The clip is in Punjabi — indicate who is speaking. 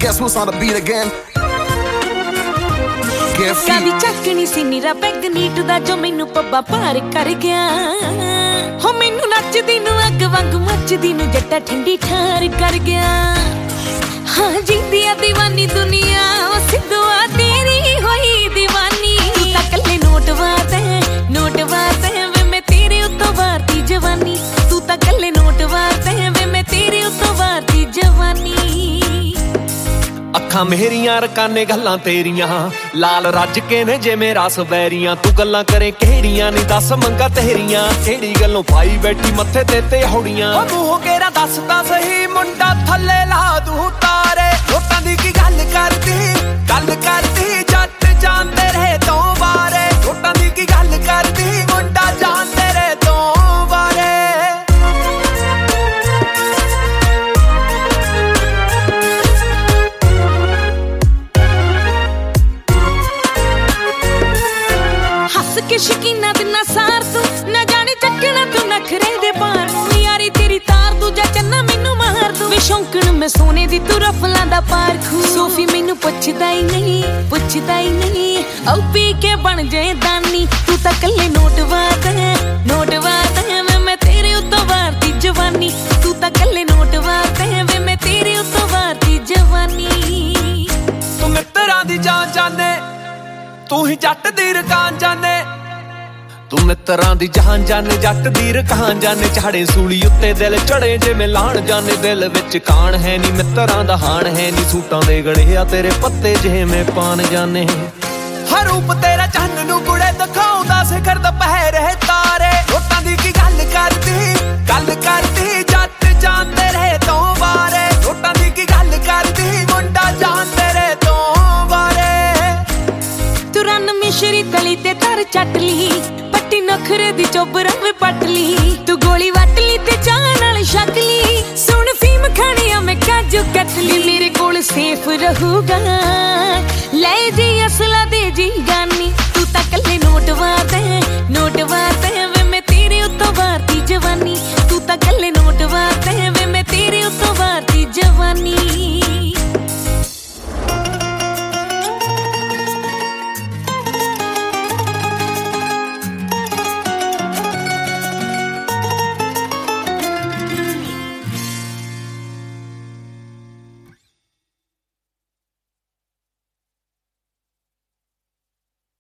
Speaker 1: Guess who's on the beat again?
Speaker 2: ਕਾਦੀ ਚੱਕਣੀ ਸੀ ਨੀਰਾ ਪੈਗ ਨੀਟ ਦਾ ਜੋ ਮੈਨੂੰ ਪੱਬਾ ਪਾਰ ਕਰ ਗਿਆ ਹੋ ਮੈਨੂੰ ਨੱਚਦੀ ਨੂੰ ਅੱਗ ਵਾਂਗ ਮੱਚਦੀ ਨੂੰ ਜੱਟਾ ਠੰਡੀ ਠਾਰ ਕਰ ਗਿਆ ਹਾਂ ਜਿੰਦੀ ਆ ਦੀਵਾਨੀ ਦੁਨੀਆ ਉਹ ਸਿੱਧੂਆ ਤੇਰੀ ਹੋਈ ਦੀਵਾਨੀ ਤੂੰ ਤਾਂ ਕੱਲੇ ਨੋਟ ਵਾਰਦੇ ਵੇ ਮੈਂ ਤੇਰੇ ਉੱਤੋਂ ਵਾਰਦੀ ਜਵਾਨੀ ਤੂੰ ਤਾਂ ਕੱਲੇ ਨੋਟ ਵਾਰਦੇ ਵੇ ਮੈਂ ਤੇਰੇ ਉੱਤੋਂ ਵਾਰਦੀ ਜਵਾਨੀ
Speaker 3: ਅੱਖਾਂ ਮੇਰੀਆਂ ਰਕਾਨੇ ਗੱਲਾਂ ਤੇਰੀਆਂ ਲਾਲ ਰੱਜ ਕੇ ਨੇ ਜੇ ਮੇਰਾ ਸਵੈਰੀਆਂ ਤੂੰ ਗੱਲਾਂ ਕਰੇ ਕਿਹੜੀਆਂ ਨੀ ਦੱਸ ਮੰਗਾ ਤੇਰੀਆਂ ਕਿਹੜੀ ਗੱਲੋਂ ਪਾਈ ਬੈਠੀ ਮੱਥੇ ਤੇ ਹੌੜੀਆਂ ਉਹ ਮੂੰਹੋਂ ਕੇਰਾ ਦੱਸਦਾ ਸਹੀ ਮੁੰਡਾ ਥੱਲੇ ਲਾ ਦੂੰ ਤਾਰੇ ਲੋਕਾਂ ਦੀ ਕੀ ਗੱਲ ਕਰਦੀ ਜੱਟ ਜਾਂਦੇ ਰਹੇ ਤੋਂ ਬਾਰੇ ਲੋਕਾਂ ਦੀ ਕੀ ਗੱਲ ਕਰਦੀ ਮੁੰਡਾ ਜਾਂਦੇ ਰਹੇ ਤੋਂ ਬਾਰੇ
Speaker 2: ਹੱਸ ਕੇ ਸ਼ਕੀਨਾ ਦਿਨਾ ਸਾਰ ਤੂੰ ਨਾ ਜਾਣੇ ਚੱਕਣਾ ਤੂੰ ਨਖਰੇ ਦੇ ਪਾਰ ਨੂੰ ਯਾਰੀ ਤੇਰੀ ਤਾਰ ਦੂਜਾ ਚੰਨਾ ਮੈਨੂੰ ਮਾਰ ਦੂ ਵੇ ਸ਼ੌਂਕਣ ਮੈਂ ਸੋਨੇ ਦੀ ਤੂੰ ਰਫਲਾਂ ਦਾ ਪਾਰਖੂ ਸੋਫੀ ਮੈਨੂੰ ਪੁੱਛਦਾ ਹੀ ਨਹੀਂ ਓ ਪੀ ਕੇ ਬਣ ਜਾਏ ਦਾਨੀ ਤੂੰ ਤਾਂ ਕੱਲੇ ਨੋਟ ਵਾਰਦਾ ਮੈਂ ਤੇਰੇ ਉੱਤੋਂ ਵਾਰਦੀ ਜਵਾਨੀ ਤੂੰ ਤਾਂ ਕੱਲੇ ਨੋਟ ਵਾਰਦਾ ਵੇ ਮੈਂ ਤੇਰੇ ਉੱਤੋਂ ਵਾਰਦੀ ਜਵਾਨੀ
Speaker 3: ਤੂੰ ਮਿੱਤਰਾਂ ਦੀ ਜਾਨ ਜਾਣੇ ਤੂੰ ਹੀ ਜੱਟ ਦੀ ਰਕਾਨ ਜਾਣੇ ਤੂੰ ਮਿੱਤਰਾਂ ਦੀ ਜਾਨ ਜਾਣੇ ਜੱਟ ਦੀ ਰਕਾਨ ਜਾਣੇ ਝਾੜੇ ਸੂਲੀ ਉੱਤੇ ਦਿਲ ਚੜੇ ਜਿਵੇਂ ਲਾਣ ਜਾਣੇ ਦਿਲ ਵਿੱਚ ਕਾਣ ਹੈ ਨੀ ਮਿੱਤਰਾਂ ਦਾ ਹਾਣ ਹੈ ਨੀ ਸੂਟਾਂ ਦੇ ਗੜੇ ਆ ਤੇਰੇ ਪੱਤੇ ਜਿਵੇਂ ਪਾਣ ਜਾਣੇ ਹਰ ਰੂਪ ਤੇਰਾ ਚੰਨ ਨੂੰ ਕੁੜੇ ਦਿਖਾਉਂਦਾ ਸਿਖਰ ਦੁਪਹਿਰੇ ਤਾਰੇ ਲੋਟਾਂ ਦੀ ਕੀ ਗੱਲ ਕਰਦੀ ਜੱਟ ਜਾਂਦੇ ਰਹੇ ਤੋਂ ਬਾਰੇ ਲੋਟਾਂ ਦੀ ਕੀ ਗੱਲ ਕਰਦੀ ਮੁੰਡਾ ਜਾਂਦੇ ਰਹੇ ਤੋਂ ਬਾਰੇ
Speaker 2: ਤੂੰ ਰੰਨ ਮਿਸ਼ਰੀ ਤਲੀ ਤੇ ਤਰ ਚੱਟ ਲਈ ਪੱਟੀ ਨਖਰੇ ਦੀ ਚੋਬਰਾਂ ਵੇ ਪੱਟ ਲਈ ਤੂੰ ਗੋਲੀ ਵੱਟ ਲਈ ਤੇ ਚਾਹ ਨਾਲ ਛੱਕ ਲਈ ਸੁਣ ਫੀਮ ਖਾਣਿਆ ਮੈਂ ਕਾਜੂ ਕੱਟ ਲਈ ਮੇਰੇ ਕੋਲ ਸੇਫ ਰਹੂਗਾ ਲੈ ਜੀ ਅਸਲਾ ਦੇ ਜੀ ਗਾਣਾ